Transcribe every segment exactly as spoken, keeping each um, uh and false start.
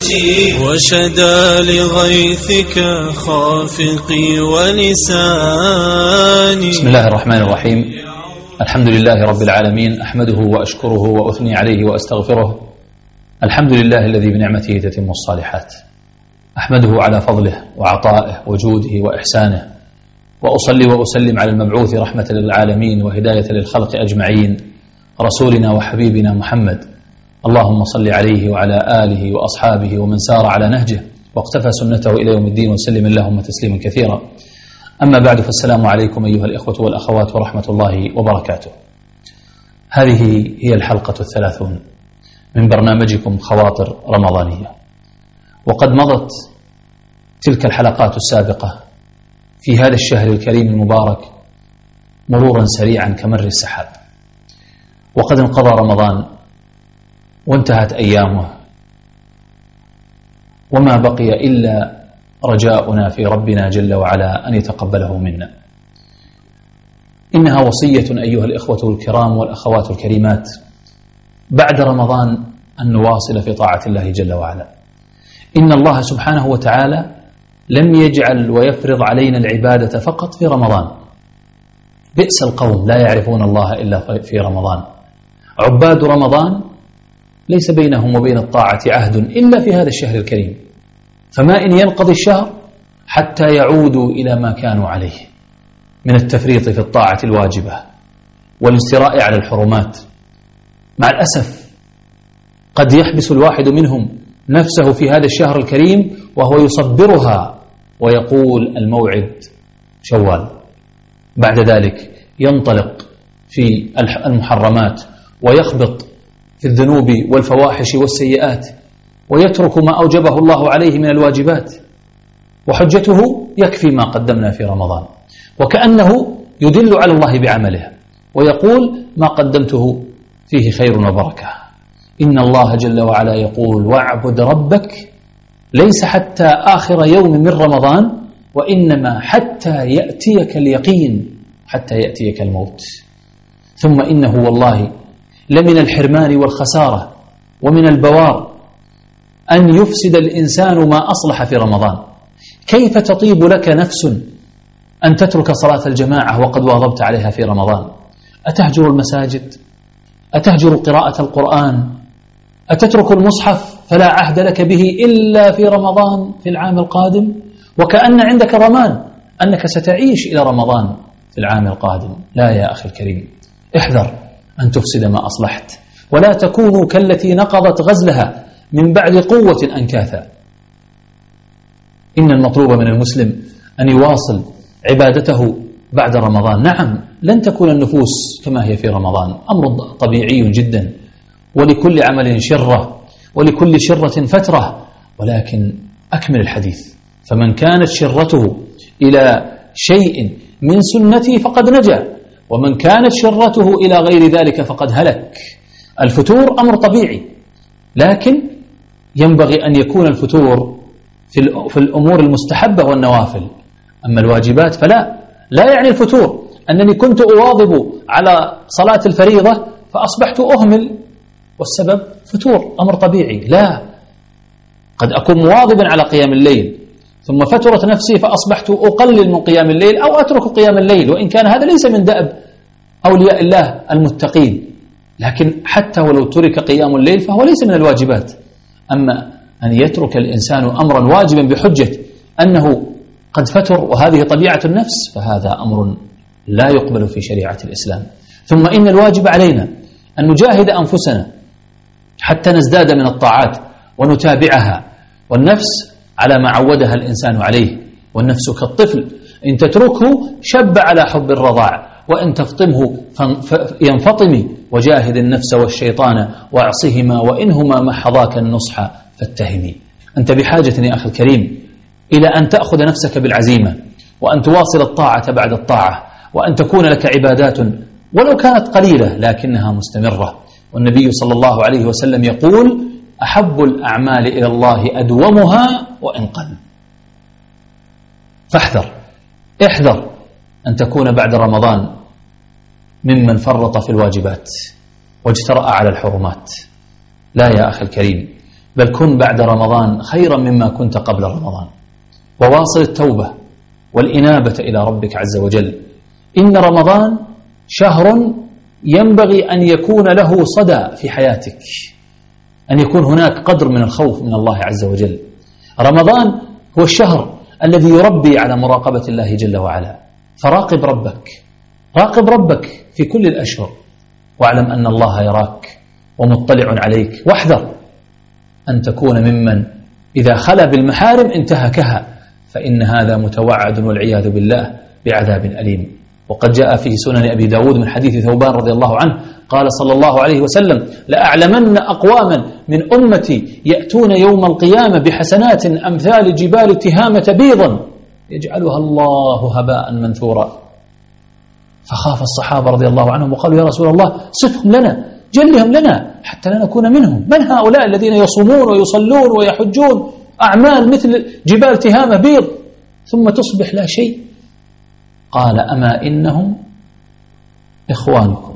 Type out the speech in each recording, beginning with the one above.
وشدا لغيثك خافقي ولساني. بسم الله الرحمن الرحيم. الحمد لله رب العالمين، أحمده وأشكره وأثني عليه وأستغفره. الحمد لله الذي بنعمته تتم الصالحات، أحمده على فضله وعطائه وجوده وإحسانه، وأصلي وأسلم على المبعوث رحمة للعالمين وهداية للخلق أجمعين، رسولنا وحبيبنا محمد. اللهم صل عليه وعلى آله وأصحابه ومن سار على نهجه واقتفى سنته إلى يوم الدين، وسلم اللهم تسليما كثيرا. أما بعد، فالسلام عليكم أيها الإخوة والأخوات ورحمة الله وبركاته. هذه هي الحلقة الثلاثون من برنامجكم خواطر رمضانية، وقد مضت تلك الحلقات السابقة في هذا الشهر الكريم المبارك مرورا سريعا كمر السحاب، وقد انقضى رمضان وانتهت أيامه، وما بقي إلا رجاؤنا في ربنا جل وعلا أن يتقبله منا. إنها وصية أيها الإخوة الكرام والأخوات الكريمات بعد رمضان أن نواصل في طاعة الله جل وعلا. إن الله سبحانه وتعالى لم يجعل ويفرض علينا العبادة فقط في رمضان. بئس القوم لا يعرفون الله إلا في رمضان. عباد رمضان ليس بينهم وبين الطاعة عهد إلا في هذا الشهر الكريم، فما إن ينقضي الشهر حتى يعودوا إلى ما كانوا عليه من التفريط في الطاعة الواجبة والاستراء على الحرمات. مع الأسف قد يحبس الواحد منهم نفسه في هذا الشهر الكريم وهو يصبرها ويقول الموعد شوال، بعد ذلك ينطلق في المحرمات ويخبط في الذنوب والفواحش والسيئات، ويترك ما أوجبه الله عليه من الواجبات، وحجته يكفي ما قدمنا في رمضان، وكأنه يدل على الله بعمله ويقول ما قدمته فيه خير وبركة. إن الله جل وعلا يقول واعبد ربك ليس حتى آخر يوم من رمضان، وإنما حتى يأتيك اليقين، حتى يأتيك الموت. ثم إنه والله لمن الحرمان والخسارة ومن البوار أن يفسد الإنسان ما أصلح في رمضان. كيف تطيب لك نفس أن تترك صلاة الجماعة وقد واظبت عليها في رمضان؟ أتهجر المساجد؟ أتهجر قراءة القرآن؟ أتترك المصحف فلا عهد لك به إلا في رمضان في العام القادم، وكأن عندك ضمان أنك ستعيش إلى رمضان في العام القادم؟ لا يا أخي الكريم، احذر أن تفسد ما أصلحت، ولا تكونوا كالتي نقضت غزلها من بعد قوة أنكاثا. إن المطلوب من المسلم أن يواصل عبادته بعد رمضان. نعم، لن تكون النفوس كما هي في رمضان، أمر طبيعي جدا، ولكل عمل شرة ولكل شرة فترة، ولكن أكمل الحديث. فمن كانت شرته إلى شيء من سنتي فقد نجا، ومن كانت شرته إلى غير ذلك فقد هلك. الفتور أمر طبيعي، لكن ينبغي أن يكون الفتور في الأمور المستحبة والنوافل. أما الواجبات فلا، لا يعني الفتور أنني كنت أواظب على صلاة الفريضة فأصبحت أهمل والسبب فتور، أمر طبيعي. لا، قد أكون مواظبا على قيام الليل ثم فترت نفسي فأصبحت أقلل من قيام الليل أو أترك قيام الليل، وإن كان هذا ليس من دأب أولياء الله المتقين، لكن حتى ولو ترك قيام الليل فهو ليس من الواجبات. أما أن يترك الإنسان أمرا واجبا بحجة أنه قد فتر وهذه طبيعة النفس، فهذا أمر لا يقبل في شريعة الإسلام. ثم إن الواجب علينا أن نجاهد أنفسنا حتى نزداد من الطاعات ونتابعها، والنفس على ما عودها الإنسان عليه، والنفس كالطفل إن تتركه شب على حب الرضاع، وإن تفطمه ينفطم. وجاهد النفس والشيطان واعصهما وإنهما ما حظاك النصح فاتهمي. أنت بحاجة يا أخي الكريم إلى أن تأخذ نفسك بالعزيمة، وأن تواصل الطاعة بعد الطاعة، وأن تكون لك عبادات ولو كانت قليلة لكنها مستمرة. والنبي صلى الله عليه وسلم يقول أحب الأعمال إلى الله أدومها وإن قل. فاحذر، احذر أن تكون بعد رمضان ممن فرط في الواجبات واجترأ على الحرمات. لا يا أخي الكريم، بل كن بعد رمضان خيرا مما كنت قبل رمضان، وواصل التوبة والإنابة إلى ربك عز وجل. إن رمضان شهر ينبغي أن يكون له صدى في حياتك، أن يكون هناك قدر من الخوف من الله عز وجل. رمضان هو الشهر الذي يربي على مراقبة الله جل وعلا، فراقب ربك، راقب ربك في كل الأشهر، واعلم أن الله يراك ومطلع عليك، واحذر أن تكون ممن إذا خلا بالمحارم انتهكها، فإن هذا متوعد والعياذ بالله بعذاب أليم. وقد جاء في سنن أبي داود من حديث ثوبان رضي الله عنه قال صلى الله عليه وسلم: لأعلمن أقواما من أمتي يأتون يوم القيامة بحسنات أمثال جبال تهامة بيضا يجعلها الله هباء منثورا. فخاف الصحابة رضي الله عنهم وقالوا: يا رسول الله صفهم لنا، جلهم لنا حتى لا نكون منهم. من هؤلاء الذين يصومون ويصلون ويحجون أعمال مثل جبال تهامة بيض ثم تصبح لا شيء؟ قال: أما إنهم إخوانكم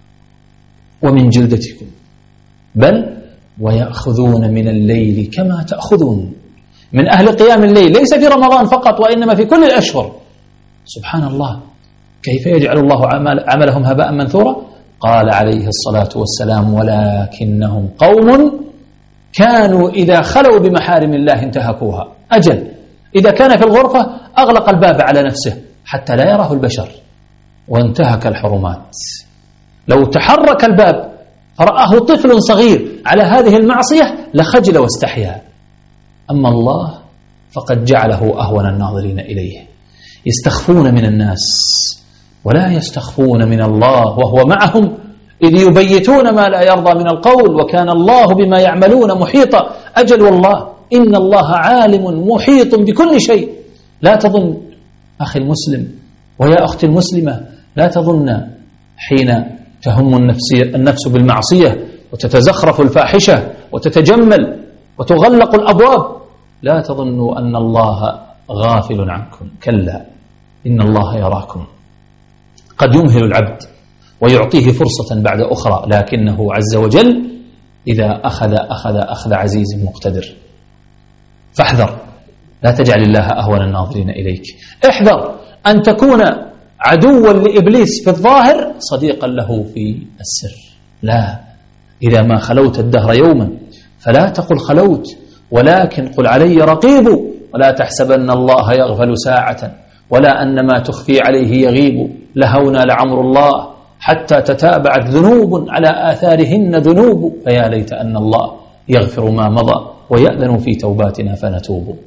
ومن جلدتكم، بل ويأخذون من الليل كما تأخذون. من أهل قيام الليل ليس في رمضان فقط وإنما في كل الأشهر. سبحان الله، كيف يجعل الله عمل عملهم هباء منثورا؟ قال عليه الصلاة والسلام: ولكنهم قوم كانوا إذا خلوا بمحارم الله انتهكوها. أجل، إذا كان في الغرفة أغلق الباب على نفسه حتى لا يراه البشر وانتهك الحرمات. لو تحرك الباب فرآه طفل صغير على هذه المعصية لخجل واستحيا. أما الله فقد جعله أهون الناظرين إليه، يستخفون من الناس ولا يستخفون من الله، وهو معهم إذ يبيتون ما لا يرضى من القول، وكان الله بما يعملون محيطا. أجل والله إن الله عالم محيط بكل شيء. لا تظن أخي المسلم ويا أختي المسلمة، لا تظن حين تهم النفس بالمعصية وتتزخرف الفاحشة وتتجمل وتغلق الأبواب، لا تظنوا أن الله غافل عنكم، كلا، إن الله يراكم. قد يمهل العبد ويعطيه فرصة بعد أخرى، لكنه عز وجل إذا أخذ أخذ أخذ عزيز مقتدر. فاحذر، لا تجعل الله أهون الناظرين إليك. احذر أن تكون عدوا لإبليس في الظاهر صديقا له في السر. لا، إذا ما خلوت الدهر يوما فلا تقل خلوت، ولكن قل علي رقيب، ولا تحسبن الله يغفل ساعة ولا أن ما تخفي عليه يغيب. لهونا لعمر الله حتى تتابعت ذنوب على آثارهن ذنوب، فيا ليت أن الله يغفر ما مضى ويأذن في توباتنا فنتوب.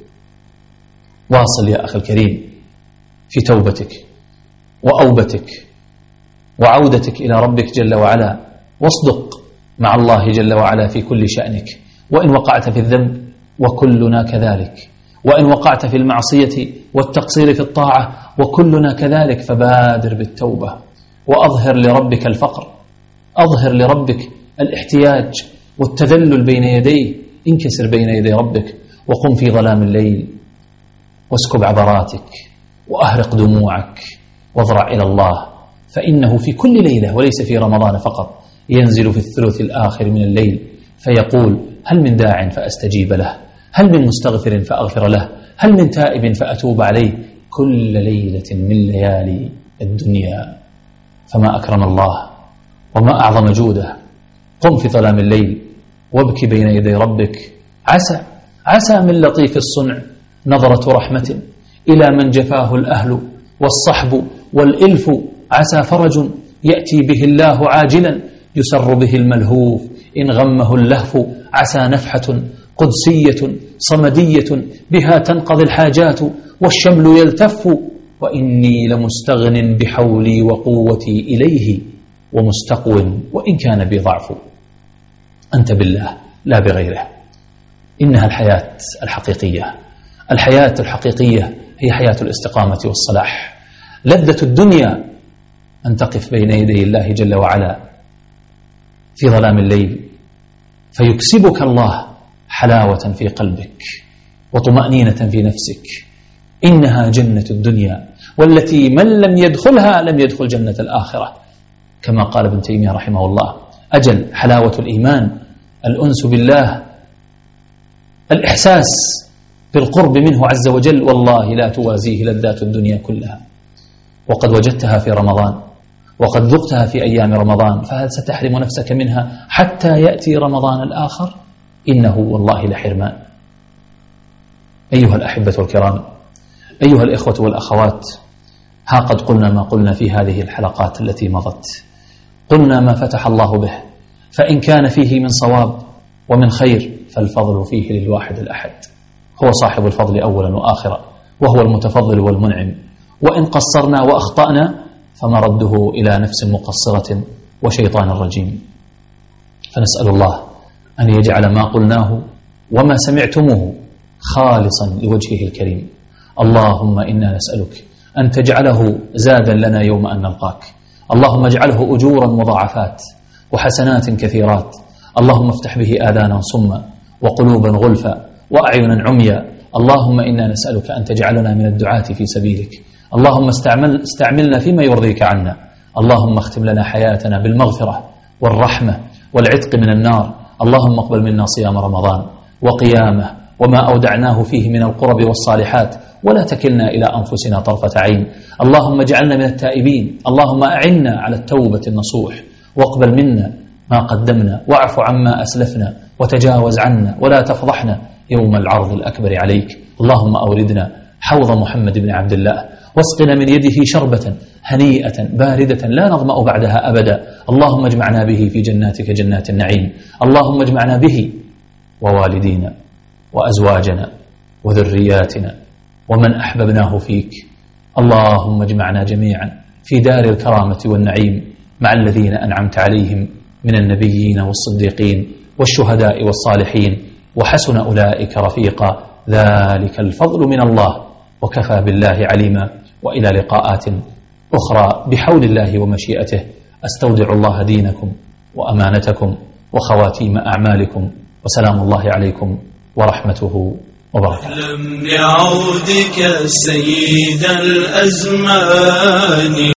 واصل يا أخي الكريم في توبتك وأوبتك وعودتك إلى ربك جل وعلا، واصدق مع الله جل وعلا في كل شأنك. وإن وقعت في الذنب وكلنا كذلك، وإن وقعت في المعصية والتقصير في الطاعة وكلنا كذلك، فبادر بالتوبة وأظهر لربك الفقر، أظهر لربك الاحتياج والتذلل بين يديه. انكسر بين يدي ربك وقم في ظلام الليل واسكب عبراتك وأهرق دموعك واضرع إلى الله، فإنه في كل ليلة وليس في رمضان فقط ينزل في الثلث الآخر من الليل فيقول: هل من داع فأستجيب له، هل من مستغفر فأغفر له، هل من تائب فأتوب عليه، كل ليلة من ليالي الدنيا. فما أكرم الله وما أعظم جوده. قم في ظلام الليل وابكي بين يدي ربك. عسى عسى من لطيف الصنع نظرة رحمة إلى من جفاه الأهل والصحب والإلف. عسى فرج يأتي به الله عاجلا يسر به الملهوف إن غمه اللهف. عسى نفحة قدسية صمدية بها تنقضي الحاجات والشمل يلتف. وإني لمستغن بحولي وقوتي إليه ومستقو وإن كان بي ضعف. أنت بالله لا بغيره. إنها الحياة الحقيقية. الحياة الحقيقية هي حياة الاستقامة والصلاح. لذة الدنيا أن تقف بين يدي الله جل وعلا في ظلام الليل فيكسبك الله حلاوة في قلبك وطمأنينة في نفسك. إنها جنة الدنيا والتي من لم يدخلها لم يدخل جنة الآخرة، كما قال ابن تيمية رحمه الله. أجل حلاوة الإيمان الأنس بالله الإحساس بالقرب منه عز وجل والله لا توازيه لذات الدنيا كلها، وقد وجدتها في رمضان وقد ذقتها في أيام رمضان، فهل ستحرم نفسك منها حتى يأتي رمضان الآخر؟ إنه والله لحرمان. أيها الأحبة الكرام، أيها الإخوة والأخوات، ها قد قلنا ما قلنا في هذه الحلقات التي مضت، قلنا ما فتح الله به، فإن كان فيه من صواب ومن خير فالفضل فيه للواحد الأحد، هو صاحب الفضل أولا وآخرا، وهو المتفضل والمنعم، وإن قصرنا وأخطأنا فمرده إلى نفس مقصرة وشيطان رجيم. فنسأل الله أن يجعل ما قلناه وما سمعتموه خالصا لوجهه الكريم. اللهم إنا نسألك أن تجعله زادا لنا يوم أن نلقاك، اللهم اجعله أجورا مضاعفات وحسنات كثيرات، اللهم افتح به آذانا صما وقلوبا غلفا وأعينا عميا. اللهم إنا نسألك أن تجعلنا من الدعاة في سبيلك، اللهم استعمل استعملنا فيما يرضيك عنا، اللهم اختم لنا حياتنا بالمغفرة والرحمة والعتق من النار. اللهم اقبل منا صيام رمضان وقيامه وما أودعناه فيه من القرب والصالحات، ولا تكلنا إلى أنفسنا طرفة عين. اللهم اجعلنا من التائبين، اللهم أعنا على التوبة النصوح، واقبل منا ما قدمنا، واعف عما أسلفنا، وتجاوز عنا ولا تفضحنا يوم العرض الأكبر عليك. اللهم أوردنا حوض محمد بن عبد الله، واسقنا من يده شربة هنيئة باردة لا نظمأ بعدها أبدا. اللهم اجمعنا به في جناتك جنات النعيم، اللهم اجمعنا به ووالدينا وأزواجنا وذرياتنا ومن أحببناه فيك. اللهم اجمعنا جميعا في دار الكرامة والنعيم مع الذين أنعمت عليهم من النبيين والصديقين والشهداء والصالحين، وحسن أولئك رفيقا. ذلك الفضل من الله وكفى بالله عليما. وإلى لقاءات أخرى بحول الله ومشيئته. أستودع الله دينكم وأمانتكم وخواتيم أعمالكم، وسلام الله عليكم ورحمته وبركاته. لم بعودك سيد الأزمان.